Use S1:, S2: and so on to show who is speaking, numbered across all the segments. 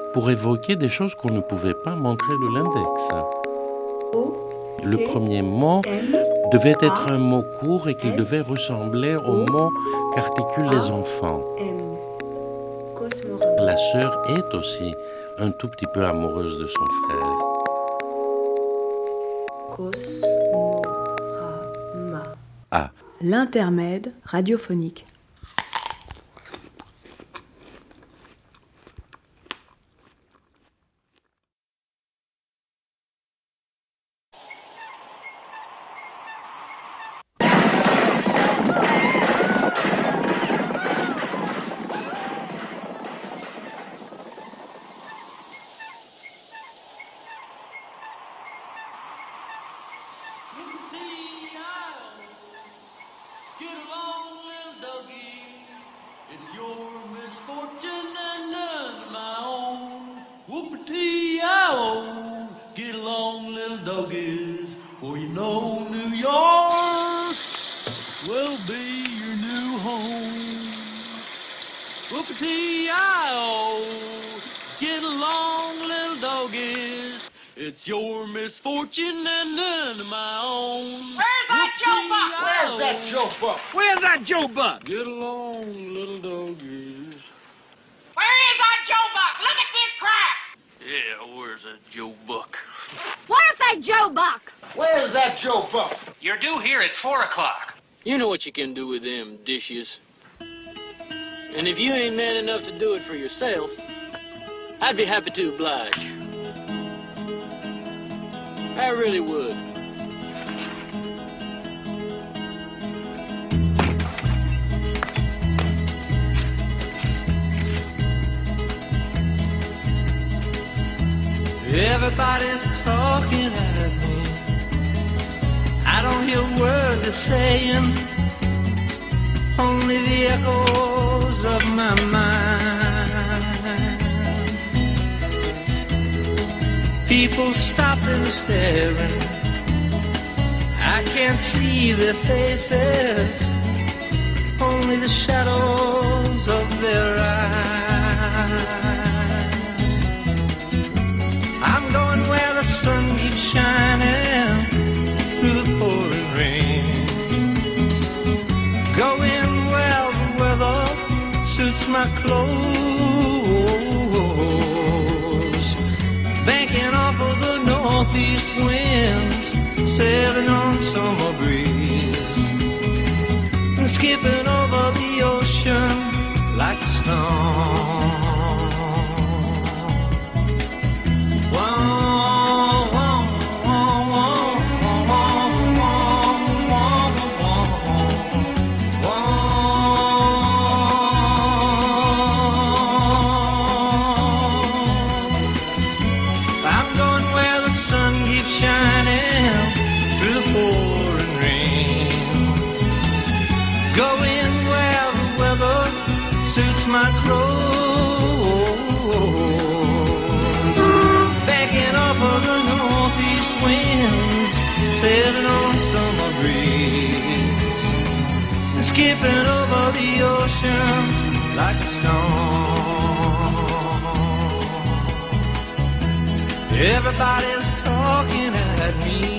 S1: pour évoquer des choses qu'on ne pouvait pas montrer de l'index. Le premier mot devait être un mot court et qu'il devait ressembler au mot qu'articulent les enfants. La sœur est aussi un tout petit peu amoureuse de son frère. Ah.
S2: L'intermède radiophonique.
S3: It's your misfortune and none of my own.
S4: Where's that Joe Buck?
S3: Where's that Joe Buck?
S4: Where's that Joe Buck?
S3: Get along, little doggies.
S4: Where is that Joe Buck? Look at this crap!
S3: Yeah, where's that Joe Buck?
S5: Where's that Joe Buck?
S3: Where's that Joe Buck?
S6: You're due here at 4 o'clock.
S7: You know what you can do with them dishes. And if you ain't man enough to do it for yourself, I'd be happy to oblige. I really would.
S8: Everybody's talking at me. I don't hear a word they're saying, only the echoes of my mind. People stopping and staring. I can't see their faces, only the shadows of their eyes. I'm going where the sun keeps shining through the pouring rain. Going where the weather suits my clothes. Banking off of the northeast winds, sailing on summer breeze, and skipping over the ocean like a stone. Skipping over the ocean like a stone. Everybody's talking at me.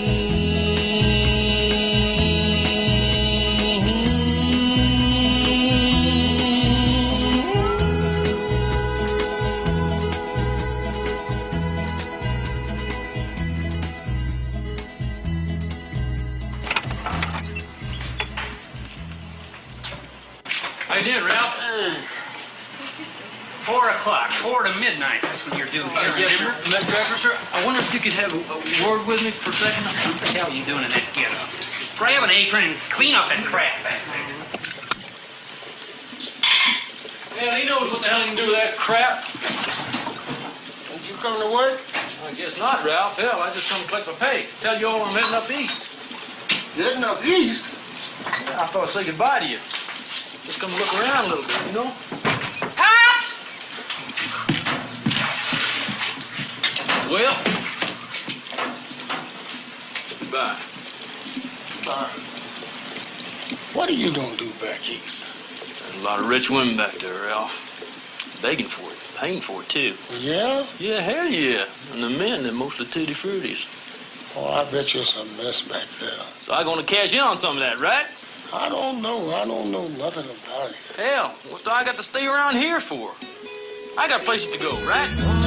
S6: How you doing, Ralph? 4 o'clock, 4 to midnight. That's when you're due here,
S7: Yes, sir.
S6: remember?
S7: Mr. Driver, sir, I wonder if you could have a word with me for a second.
S6: What the hell are you doing in that get-up? Grab an apron and clean up that crap back there.
S7: Well, he knows what the hell he can do with that crap.
S3: Don't you come to work?
S7: I guess not, Ralph. Hell, I just come to collect my pay. Tell you all I'm heading up east.
S3: Getting up east?
S7: I thought I'd say goodbye to you. Just come look around a little bit, you know?
S4: Cops!
S7: Well, goodbye.
S3: What are you gonna do back east?
S7: There's a lot of rich women back there, Ralph. begging for it, paying for it, too.
S9: Yeah?
S7: Yeah, hell yeah. And the men, they're mostly tutti fruities.
S9: Oh, I bet you some mess back there.
S7: So I'm gonna cash in on some of that, right?
S9: I don't know. I don't know nothing about it.
S7: Hell, what do I got to stay around here for? I got places to go, right?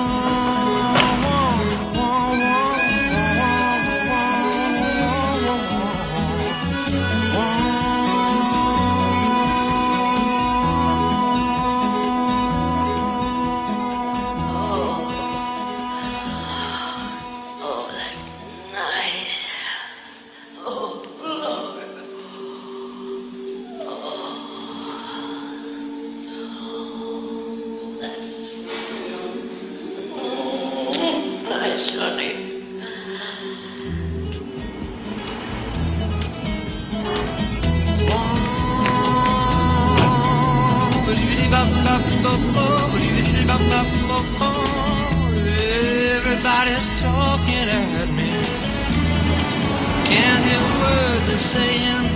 S8: Everybody's talking at me. Can't hear words they're saying.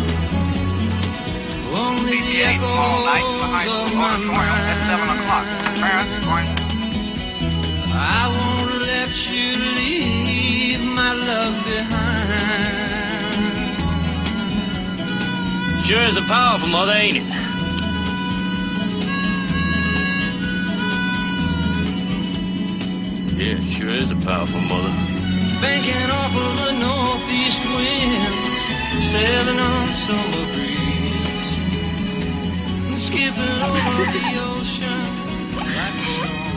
S8: Only the echoes of my mind.
S6: At 7 o'clock. Parents going.
S8: I won't let you leave my love behind.
S7: Sure is a powerful mother, ain't it? Yeah, sure is a powerful mother.
S8: Banking off of the northeast winds, sailing on summer breeze, and skipping over the ocean like a storm.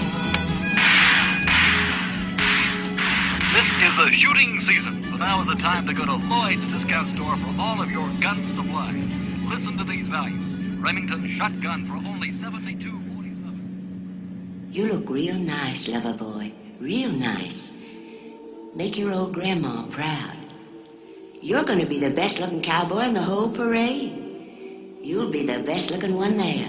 S10: This is the shooting season, so now is the time to go to Lloyd's Discount Store for all of your gun supplies. Listen to these values. Remington shotgun for only $72.47.
S11: You look real nice, lover boy. Real nice. Make your old grandma proud. You're going to be the best-looking cowboy in the whole parade. You'll be the best-looking one there.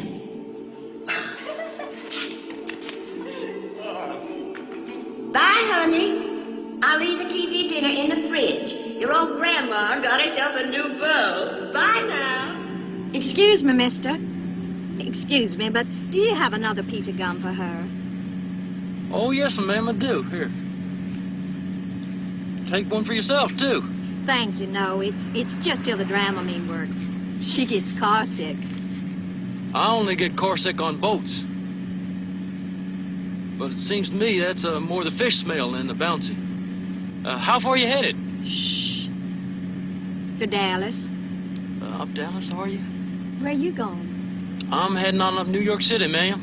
S11: Bye, honey. I'll leave the TV dinner in the fridge. Your old grandma got herself a new beau. Bye now.
S5: Excuse me, mister. Excuse me, but do you have another piece of gum for her?
S7: Oh, yes, ma'am, I do. Here. Take one for yourself, too.
S5: Thank you, no. It's just till the Dramamine works. She gets car sick.
S7: I only get car sick on boats. But it seems to me that's more the fish smell than the bouncy. How far are you headed?
S5: Shh. To Dallas.
S7: Up Dallas, are you?
S5: Where you going?
S7: I'm heading on up to New York City, ma'am.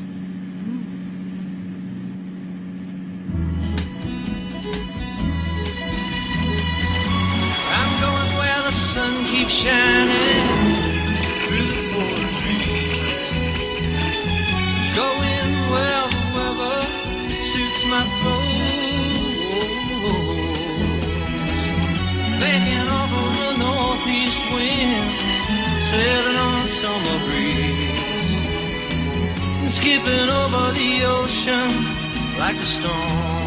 S8: I'm going where the sun keeps shining through the forest trees. Going where the weather suits my clothes. Banking off of the northeast winds, sailing on summer breeze, and skipping over the ocean like a storm.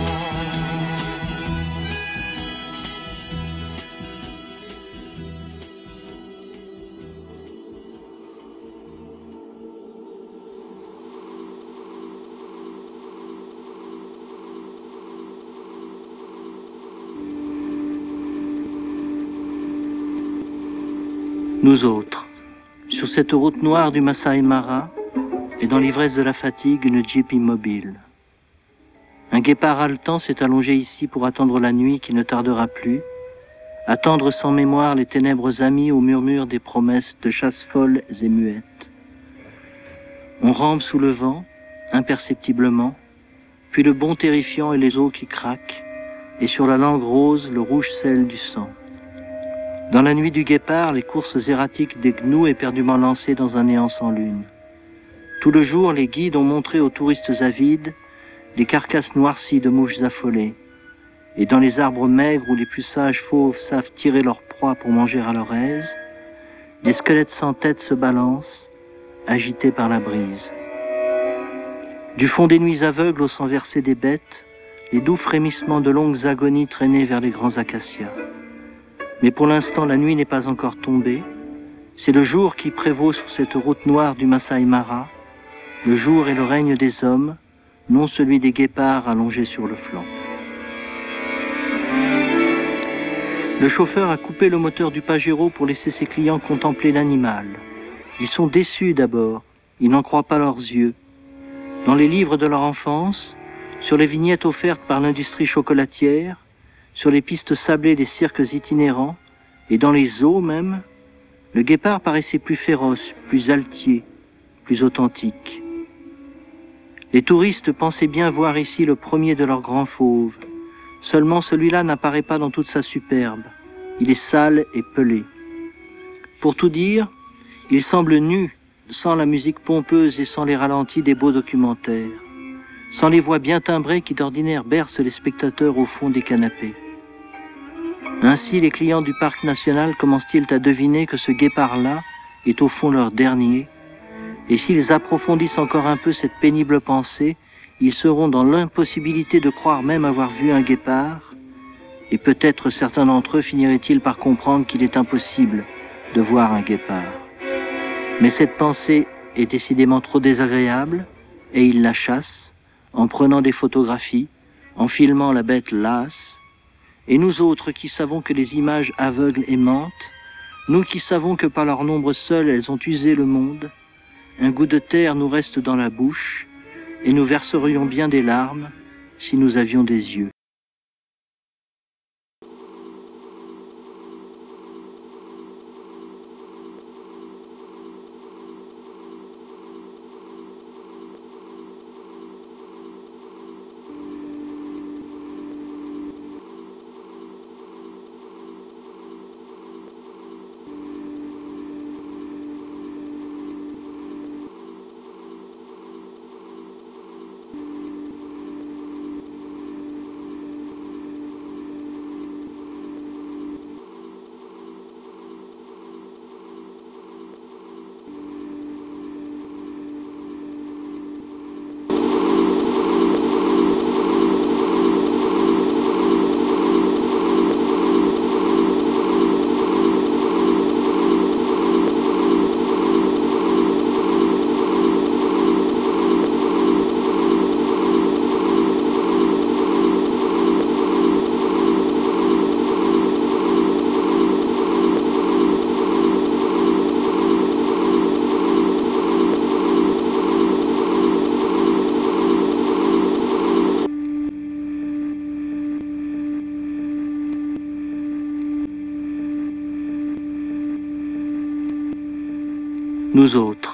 S12: Nous autres, sur cette route noire du Masai Mara, et dans l'ivresse de la fatigue, une Jeep immobile. Un guépard haletant s'est allongé ici pour attendre la nuit qui ne tardera plus, attendre sans mémoire les ténèbres amies au murmure des promesses de chasse folles et muettes. On rampe sous le vent, imperceptiblement, puis le bond terrifiant et les os qui craquent, et sur la langue rose, le rouge sel du sang. Dans la nuit du guépard, les courses erratiques des gnous éperdument lancées dans un néant sans lune. Tout le jour, les guides ont montré aux touristes avides des carcasses noircies de mouches affolées. Et dans les arbres maigres où les plus sages fauves savent tirer leur proie pour manger à leur aise, des squelettes sans tête se balancent, agités par la brise. Du fond des nuits aveugles au sang versé des bêtes, les doux frémissements de longues agonies traînaient vers les grands acacias. Mais pour l'instant, la nuit n'est pas encore tombée. C'est le jour qui prévaut sur cette route noire du Masai Mara, Le jour est le règne des hommes, non celui des guépards allongés sur le flanc. Le chauffeur a coupé le moteur du Pajero pour laisser ses clients contempler l'animal. Ils sont déçus d'abord, ils n'en croient pas leurs yeux. Dans les livres de leur enfance, sur les vignettes offertes par l'industrie chocolatière, sur les pistes sablées des cirques itinérants, et dans les zoos même, le guépard paraissait plus féroce, plus altier, plus authentique. Les touristes pensaient bien voir ici le premier de leurs grands fauves. Seulement celui-là n'apparaît pas dans toute sa superbe. Il est sale et pelé. Pour tout dire, il semble nu, sans la musique pompeuse et sans les ralentis des beaux documentaires, sans les voix bien timbrées qui d'ordinaire bercent les spectateurs au fond des canapés. Ainsi, les clients du parc national commencent-ils à deviner que ce guépard-là est au fond leur dernier, et s'ils approfondissent encore un peu cette pénible pensée, ils seront dans l'impossibilité de croire même avoir vu un guépard, et peut-être certains d'entre eux finiraient-ils par comprendre qu'il est impossible de voir un guépard. Mais cette pensée est décidément trop désagréable, et ils la chassent, en prenant des photographies, en filmant la bête lasse, et nous autres qui savons que les images aveuglent et mentent, nous qui savons que par leur nombre seul elles ont usé le monde, un goût de terre nous reste dans la bouche, et nous verserions bien des larmes si nous avions des yeux. Nous autres.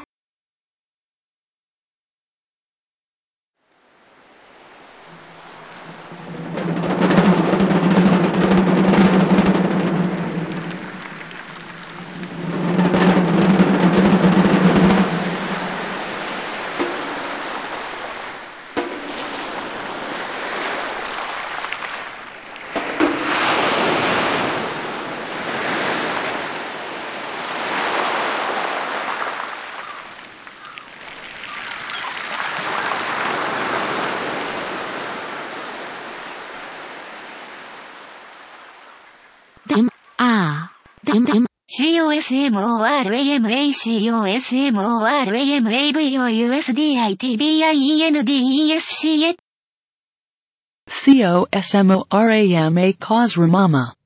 S13: COSMORAMA cause Ramama